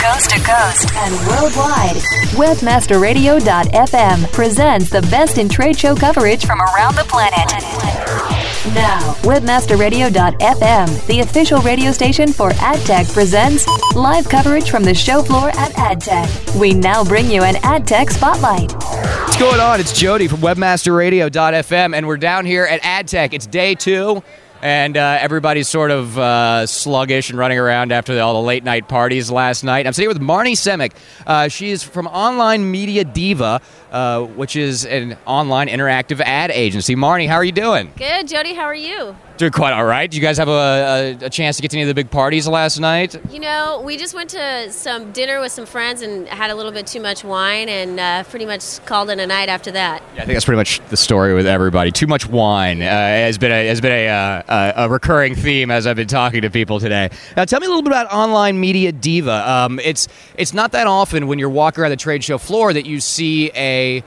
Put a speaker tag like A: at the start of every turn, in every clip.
A: coast to coast and worldwide. Webmasterradio.fm presents the best in trade show coverage from around the planet. Now, Webmasterradio.fm, the official radio station for AdTech, presents live coverage from the show floor at AdTech. We now bring you an AdTech Spotlight.
B: What's going on? It's Jody from Webmasterradio.fm, and we're down here at AdTech. It's day 2. And everybody's sort of sluggish and running around after all the late-night parties last night. I'm sitting with Marnie Semick. She's from Online Media Diva, which is an online interactive ad agency. Marnie, how are you doing?
C: Good, Jody. How are you?
B: Doing quite all right. Did you guys have a chance to get to any of the big parties last night?
C: You know, we just went to some dinner with some friends and had a little bit too much wine and pretty much called it a night after that.
B: Yeah, I think that's pretty much the story with everybody. Too much wine has been a recurring theme as I've been talking to people today. Now, tell me a little bit about Online Media Diva. It's not that often when you're walking around the trade show floor that you see a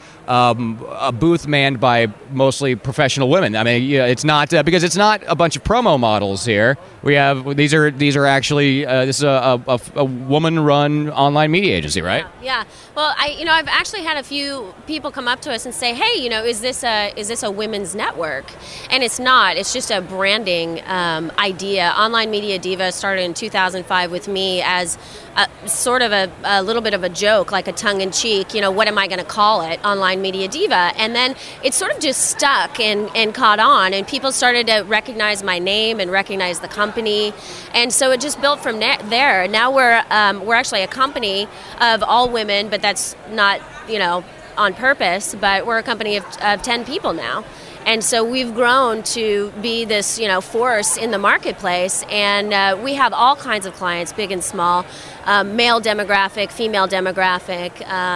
B: booth manned by mostly professional women. I mean, yeah, it's not because it's not a bunch of promo models here. We have these are actually this is a woman-run online media agency, right?
C: Yeah. Well, I've actually had a few people come up to us and say, "Hey, is this a women's network?" And it's not. It's just a branding idea. Online Media Diva started in 2005 with me as sort of a little bit of a joke, like a tongue-in-cheek. What am I going to call it? Online Media Diva. And then it sort of just stuck and caught on, and people started to recognize my name and recognize the company, and so it just built from there. Now we're actually a company of all women, but that's not on purpose. But we're a company of 10 people now. And so we've grown to be this, force in the marketplace, and we have all kinds of clients, big and small, male demographic, female demographic.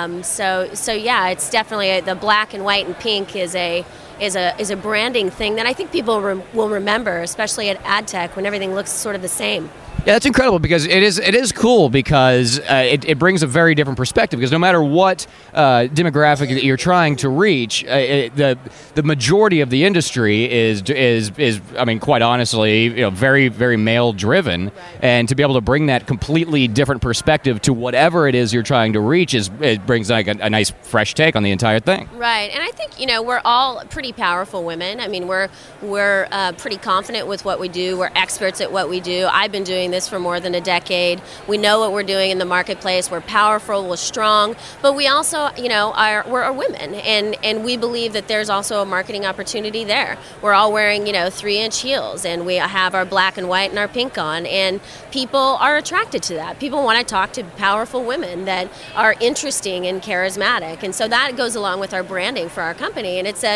C: So yeah, it's definitely the black and white and pink is a branding thing that I think people will remember, especially at AdTech when everything looks sort of the same.
B: Yeah, that's incredible because it is cool because it brings a very different perspective, because no matter what demographic that you're trying to reach, the majority of the industry is I mean, quite honestly, very, very male driven, right. And to be able to bring that completely different perspective to whatever it is you're trying to reach it brings like a nice fresh take on the entire thing.
C: Right, and I think we're all pretty powerful women. I mean, we're pretty confident with what we do. We're experts at what we do. I've been doing this for more than a decade. We know what we're doing in the marketplace. We're powerful, we're strong, but we also, we're women, and we believe that there's also a marketing opportunity there. We're all wearing, 3-inch heels, and we have our black and white and our pink on, and people are attracted to that. People want to talk to powerful women that are interesting and charismatic, and so that goes along with our branding for our company, and it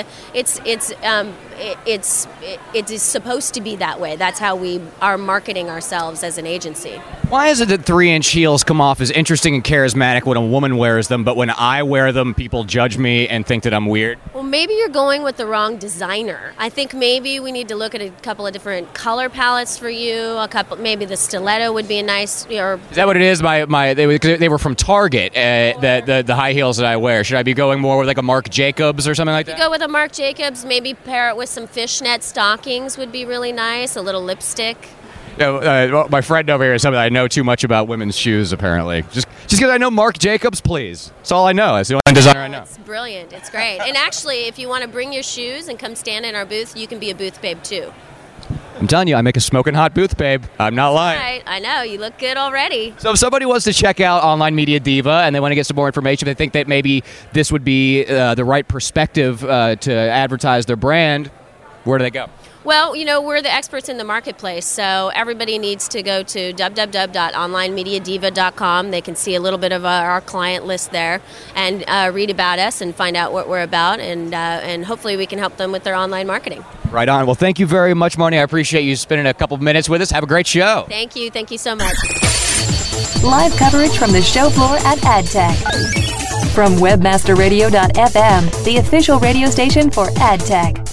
C: is supposed to be that way. That's how we are marketing ourselves as an agency.
B: Why is it that 3-inch heels come off as interesting and charismatic when a woman wears them, but when I wear them, people judge me and think that I'm weird?
C: Well, maybe you're going with the wrong designer. I think maybe we need to look at a couple of different color palettes for you. Maybe the stiletto would be a nice. Is
B: that what it is? They were from Target. The high heels that I wear. Should I be going more with like a Marc Jacobs or something like that?
C: Go with a Marc Jacobs. Maybe pair it with some fishnet stockings would be really nice. A little lipstick.
B: My friend over here is something I know too much about women's shoes, apparently. Just because I know Marc Jacobs, please. That's all I know. That's the only designer I know.
C: It's brilliant. It's great. And actually, if you want to bring your shoes and come stand in our booth, you can be a booth babe, too.
B: I'm telling you, I make a smoking hot booth babe. I'm not lying.
C: Right. I know. You look good already.
B: So if somebody wants to check out Online Media Diva and they want to get some more information, they think that maybe this would be the right perspective to advertise their brand, where do they go?
C: Well, we're the experts in the marketplace, so everybody needs to go to www.onlinemediadiva.com. They can see a little bit of our client list there and read about us and find out what we're about, and hopefully we can help them with their online marketing.
B: Right on. Well, thank you very much, Marnie. I appreciate you spending a couple of minutes with us. Have a great show.
C: Thank you. Thank you so much.
A: Live coverage from the show floor at AdTech. From Webmasterradio.fm, the official radio station for AdTech.